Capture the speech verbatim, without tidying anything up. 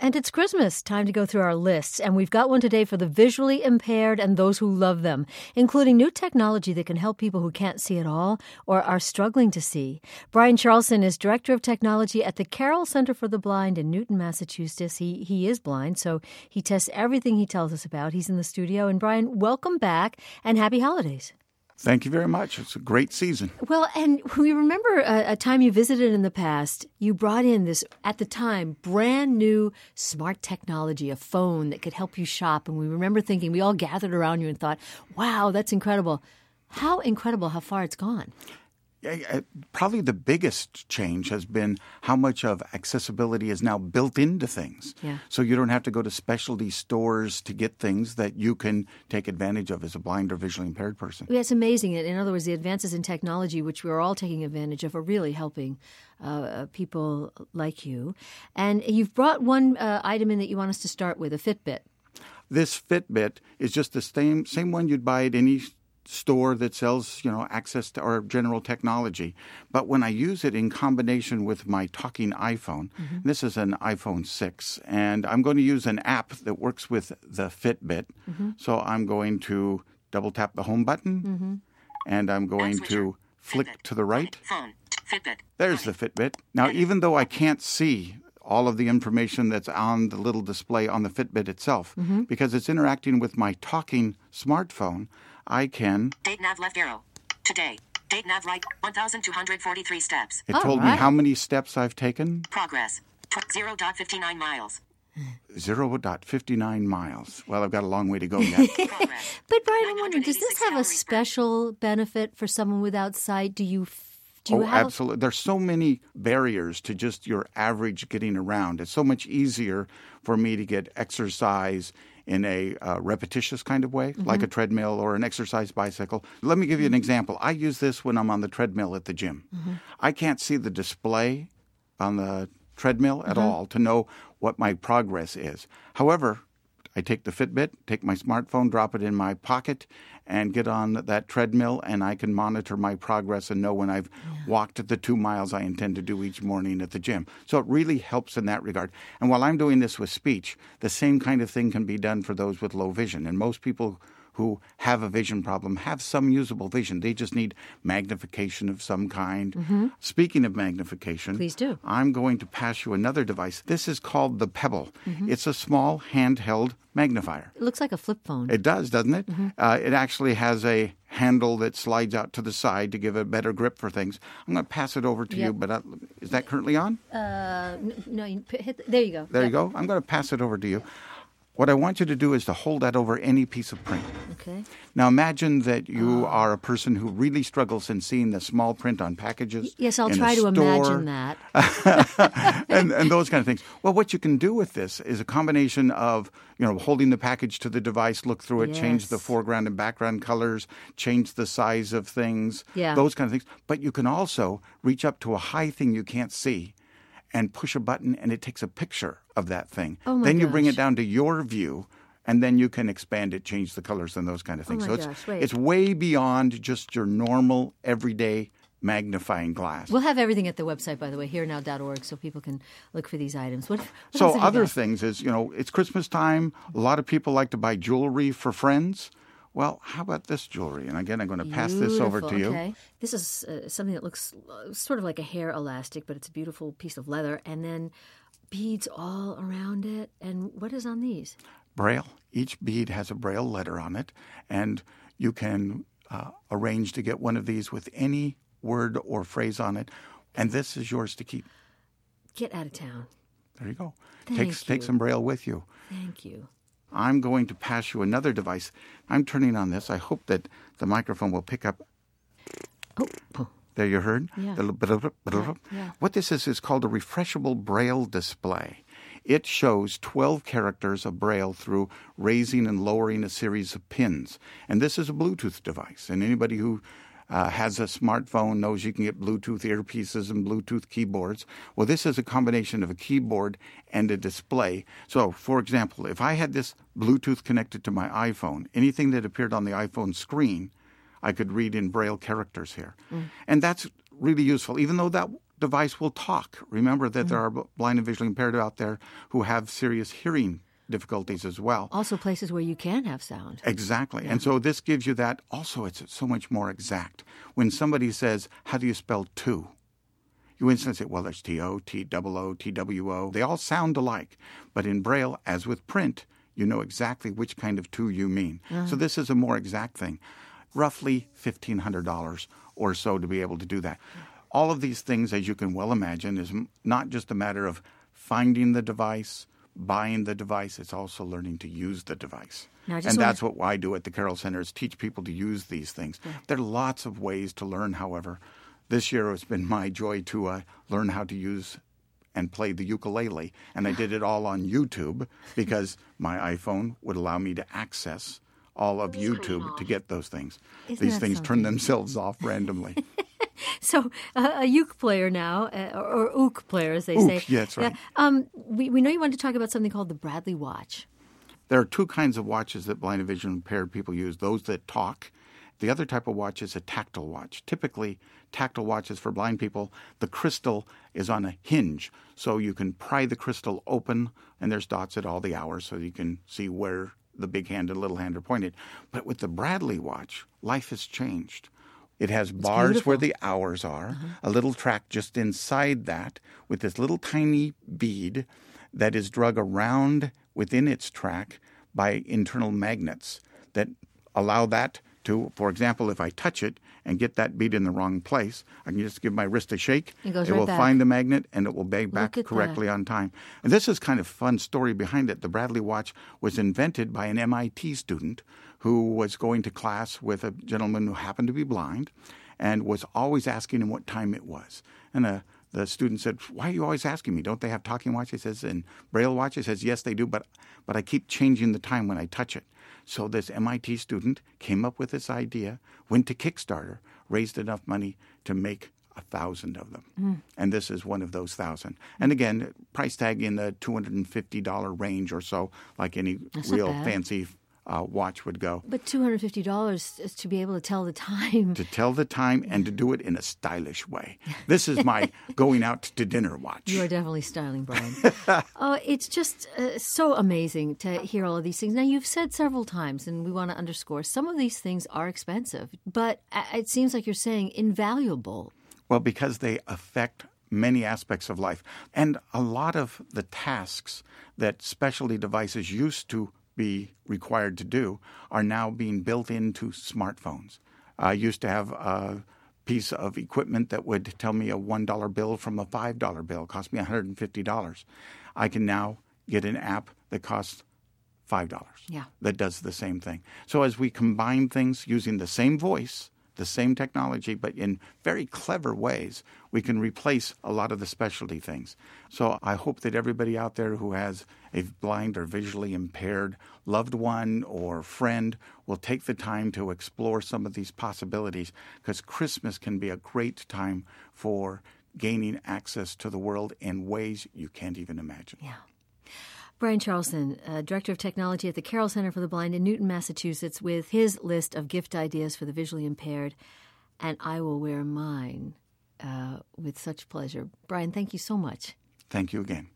And it's Christmas. Time to go through our lists. And we've got one today for the visually impaired and those who love them, including new technology that can help people who can't see at all or are struggling to see. Brian Charlson is Director of Technology at the Carroll Center for the Blind in Newton, Massachusetts. He, he is blind, so he tests everything he tells us about. He's in the studio. And Brian, welcome back and happy holidays. Thank you very much. It's a great season. Well, and we remember a, a time you visited in the past. You brought in this, at the time, brand new smart technology, a phone that could help you shop. And we remember thinking, we all gathered around you and thought, wow, that's incredible. How incredible how far it's gone. Probably the biggest change has been how much of accessibility is now built into things. Yeah. So you don't have to go to specialty stores to get things that you can take advantage of as a blind or visually impaired person. Yeah, it's amazing. In other words, the advances in technology, which we're all taking advantage of, are really helping uh, people like you. And you've brought one uh, item in that you want us to start with, a Fitbit. This Fitbit is just the same same one you'd buy at any store that sells, you know, access to our general technology. But when I use it in combination with my talking iPhone, mm-hmm. this is an iPhone six, and I'm going to use an app that works with the Fitbit. Mm-hmm. So I'm going to double tap the home button, mm-hmm. and I'm going to flick Fitbit. To the right. Phone. Fitbit. There's the Fitbit. Now, even though I can't see all of the information that's on the little display on the Fitbit itself, mm-hmm. because it's interacting with my talking smartphone, I can... Date nav left arrow. Today. Date nav right. one thousand two hundred forty-three steps. It All told right. me how many steps I've taken. Progress. zero point five nine miles. zero point five nine miles. Well, I've got a long way to go yet. Progress. But Brian, I'm wondering, does this have a calories per- special benefit for someone without sight? Do you... Do you oh, have... absolutely. There's so many barriers to just your average getting around. It's so much easier for me to get exercise in a uh, repetitious kind of way, mm-hmm. like a treadmill or an exercise bicycle. Let me give you an example. I use this when I'm on the treadmill at the gym. Mm-hmm. I can't see the display on the treadmill at mm-hmm. all to know what my progress is. However, I take the Fitbit, take my smartphone, drop it in my pocket, and get on that treadmill, and I can monitor my progress and know when I've yeah. walked the two miles I intend to do each morning at the gym. So it really helps in that regard. And while I'm doing this with speech, the same kind of thing can be done for those with low vision. And most people who have a vision problem have some usable vision. They just need magnification of some kind. Mm-hmm. Speaking of magnification, please do. I'm going to pass you another device. This is called the Pebble. Mm-hmm. It's a small handheld magnifier. It looks like a flip phone. It does, doesn't it? Mm-hmm. Uh, it actually has a handle that slides out to the side to give a better grip for things. I'm going to pass it over to yep. you, but I, is that currently on? Uh, no, you hit the, there you go. There yep. you go. I'm going to pass it over to you. What I want you to do is to hold that over any piece of print. Okay. Now imagine that you oh. are a person who really struggles in seeing the small print on packages. Yes, I'll in try a to store, imagine that. and, and those kind of things. Well, what you can do with this is a combination of, you know, holding the package to the device, look through it, yes. change the foreground and background colors, change the size of things, yeah. those kind of things. But you can also reach up to a high thing you can't see and push a button, and it takes a picture of that thing. Oh my then you bring gosh. it down to your view, and then you can expand it, change the colors and those kind of things. Oh my so gosh, it's wait. it's way beyond just your normal, everyday magnifying glass. We'll have everything at the website, by the way, here now dot org, so people can look for these items. What, what so else have you other got? things is, you know, it's Christmas time. A lot of people like to buy jewelry for friends. Well, how about this jewelry? And again, I'm going to pass this over to you. Okay. This is uh, something that looks uh, sort of like a hair elastic, but it's a beautiful piece of leather. And then beads all around it. And what is on these? Braille. Each bead has a Braille letter on it, and you can uh, arrange to get one of these with any word or phrase on it, and this is yours to keep. Get out of town. There you go. Thank Take, you. take some Braille with you. Thank you. I'm going to pass you another device. I'm turning on this. I hope that the microphone will pick up. Oh, oh. There you heard? Yeah. Yeah. Yeah. What this is is called a refreshable Braille display. It shows twelve characters of Braille through raising and lowering a series of pins. And this is a Bluetooth device. And anybody who uh, has a smartphone knows you can get Bluetooth earpieces and Bluetooth keyboards. Well, this is a combination of a keyboard and a display. So, for example, if I had this Bluetooth connected to my iPhone, anything that appeared on the iPhone screen, I could read in Braille characters here. Mm. And that's really useful. Even though that device will talk. Remember that mm-hmm. there are blind and visually impaired out there who have serious hearing difficulties as well. Also places where you can have sound. Exactly. Yeah. And so this gives you that. Also, it's so much more exact. When somebody says, how do you spell two? You instantly say, well, there's T O, T O O, T W O. They all sound alike. But in Braille, as with print, you know exactly which kind of two you mean. Uh-huh. So this is a more exact thing. Roughly fifteen hundred dollars or so to be able to do that. All of these things, as you can well imagine, is not just a matter of finding the device, buying the device, it's also learning to use the device. Now, and that's what I do at the Carroll Center, is teach people to use these things. Yeah. There are lots of ways to learn, however. This year it's been my joy to uh, learn how to use and play the ukulele, and I did it all on YouTube because my iPhone would allow me to access all of YouTube to get those things. Isn't These that things something? Turn themselves off randomly. So uh, a uke player now, uh, or, or ook player as they ook, say. Yeah, that's right. Yeah. Um, we, we know you want to talk about something called the Bradley Watch. There are two kinds of watches that blind and visually impaired people use, those that talk. The other type of watch is a tactile watch. Typically, tactile watches for blind people, the crystal is on a hinge, so you can pry the crystal open, and there's dots at all the hours, so you can see where the big hand and little hand are pointed. But with the Bradley watch, life has changed. It has it's bars beautiful. where the hours are, uh-huh. a little track just inside that with this little tiny bead that is drug around within its track by internal magnets that allow that to, for example, if I touch it and get that bead in the wrong place, I can just give my wrist a shake. It goes it right will back. find the magnet and it will bang back Look at correctly that. on time. And this is kind of fun story behind it. The Bradley watch was invented by an M I T student who was going to class with a gentleman who happened to be blind and was always asking him what time it was. And uh, the student said, why are you always asking me? Don't they have talking watches? He says, and Braille watches? He says, yes, they do, but but I keep changing the time when I touch it. So this M I T student came up with this idea, went to Kickstarter, raised enough money to make a thousand of them. Mm. And this is one of those thousand. And again, price tag in the two hundred fifty dollars range or so, like any That's real fancy uh, watch would go. But two hundred fifty dollars is to be able to tell the time. To tell the time and to do it in a stylish way. This is my going out to dinner watch. You are definitely styling, Brian. Oh, it's just uh, so amazing to hear all of these things. Now, you've said several times, and we want to underscore, some of these things are expensive, but it seems like you're saying invaluable. Well, because they affect many aspects of life. And a lot of the tasks that specialty devices used to be required to do are now being built into smartphones. I used to have a piece of equipment that would tell me a one dollar bill from a five dollar bill. It cost me one hundred fifty dollars. I can now get an app that costs five dollars yeah. that does the same thing. So as we combine things using the same voice, the same technology, but in very clever ways, we can replace a lot of the specialty things. So I hope that everybody out there who has a blind or visually impaired loved one or friend will take the time to explore some of these possibilities, because Christmas can be a great time for gaining access to the world in ways you can't even imagine. Yeah. Brian Charlson, uh, Director of Technology at the Carroll Center for the Blind in Newton, Massachusetts, with his list of gift ideas for the visually impaired. And I will wear mine uh, with such pleasure. Brian, thank you so much. Thank you again.